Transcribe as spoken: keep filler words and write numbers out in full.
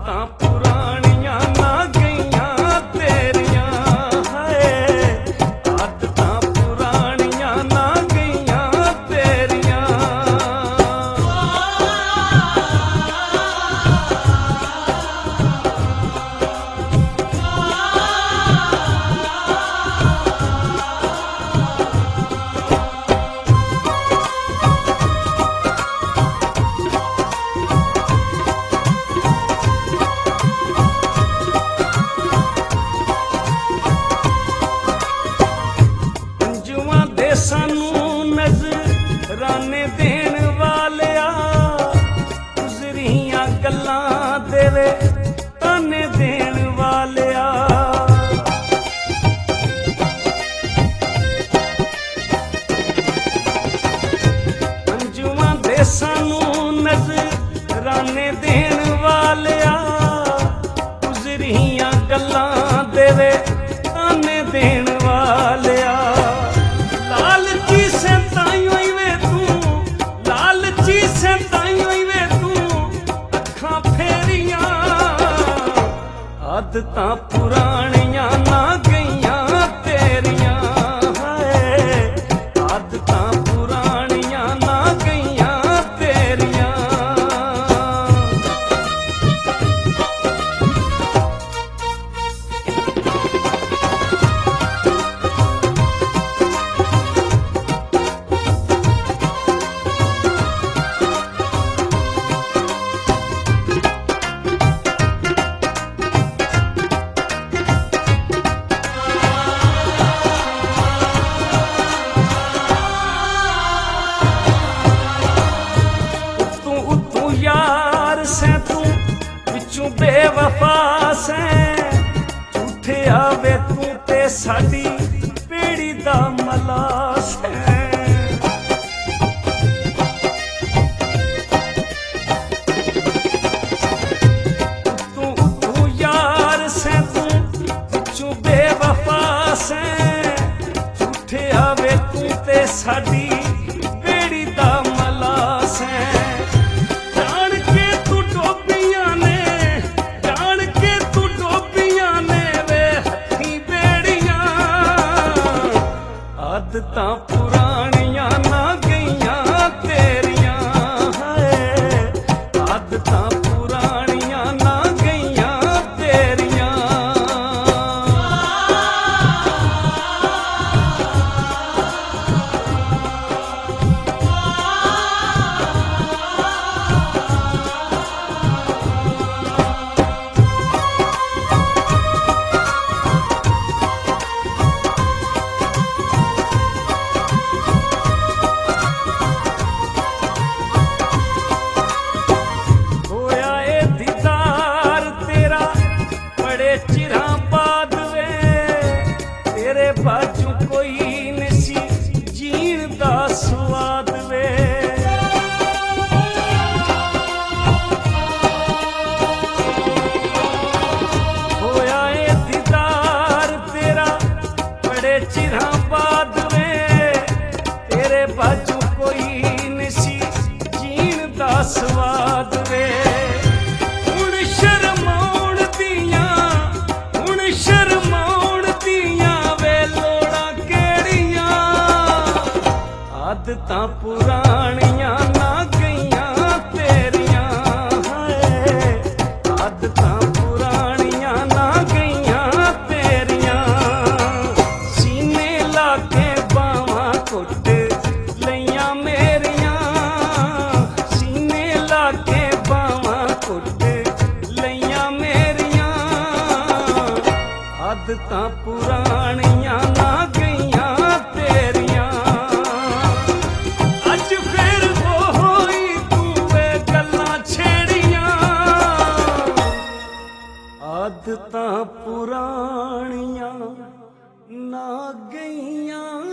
आदतां पुरानियां ना गईयां तेरियां है, आदतां पुरानियां ना गईयां तेरियां। सानू नजराने देण वालिया गुजरियां गल्लां देवे ताने देण वालिया। अंजुआं दे सानू नजराने देण वालिया गुजरियां गल्लां देवे ताने देण वालिया। लालची से ताइयों ही वे तू, लालची से ताइयों ही वे तू अखां फेरियां। आदतां पुरानियां ना गईयां तेरियां है, आदतां पुरानियां ना गईयां तेरियां। यार से तू विचों बेवफा से झूठे आवे तू ते साडी पेड़ी दा मला से। तू तू यार से तू विचों बेवफा से झूठे आवे तू ते साडी पेड़ी दा मला से। आदतां पुरानियां ना गईयां तेरियां है, आदतां पुरानियां ना गईयां तेरियां। चिरां बाद वे तेरे बाजू कोई नसी जीण दा स्वाद वे। होया ए दीदार तेरा बड़े चिरां बाद वे तेरे बाजू कोई नसी जीण दा स्वाद वे। आदतां पुरानियां ना गईयां तेरियां है, आदतां पुरानियां ना गईयां तेरियां। सीने लाके बावां कुट लईयां मेरियां, सीने लाके बावां कुट लईयां मेरियां। आदतां पुरानियां ना गईयां तेरियां। आदतां पुरानियां ना गईयां